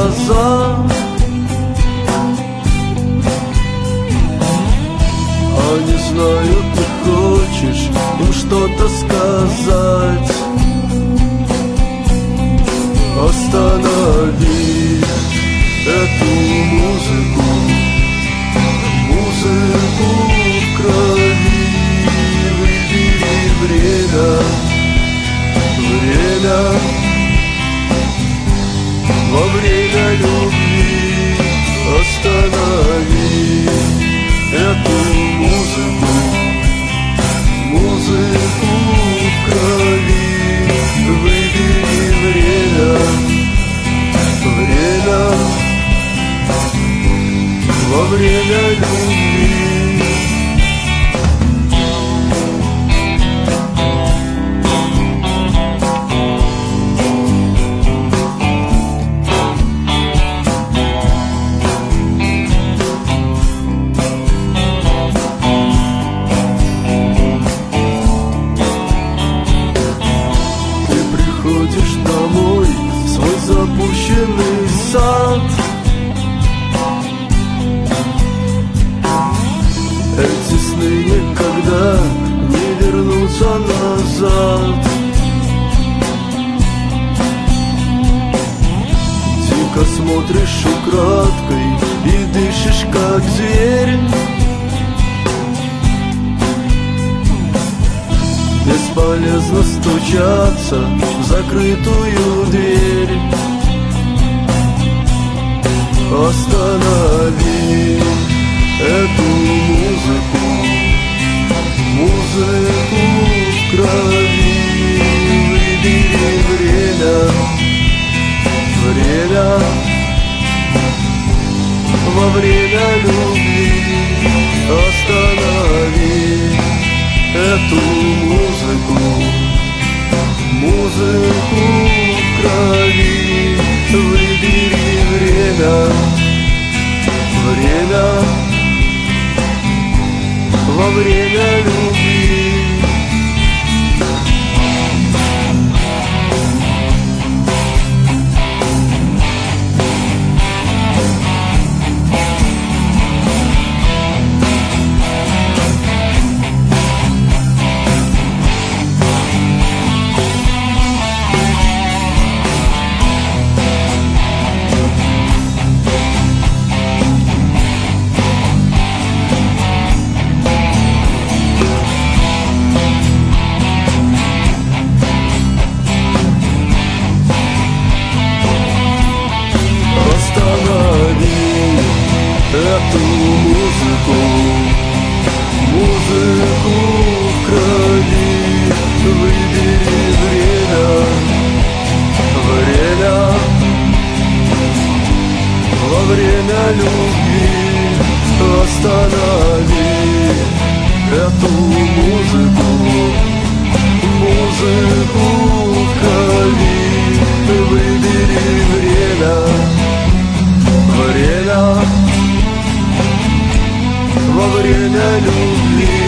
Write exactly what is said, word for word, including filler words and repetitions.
глаза. Они знают, ты хочешь им что-то сказать. Останови эту музыку, музыку в крови. Выбери время, время во время любви. Останови эту музыку, музыку в крови. Выбери время, время во время любви. Домой в свой запущенный сад. Эти сны никогда не вернутся назад. Дико смотришь украдкой и дышишь как зверь. Бесполезно стучаться в закрытую дверь. Останови эту музыку, музыку в крови. Выбери время, время во время любви. Останови эту музыку, музыку в крови. Выбери время, время во время любви. Эту музыку, музыку в крови. Выбери время, время во время любви. Останови эту музыку, музыку в крови. Выбери время, время во время любви.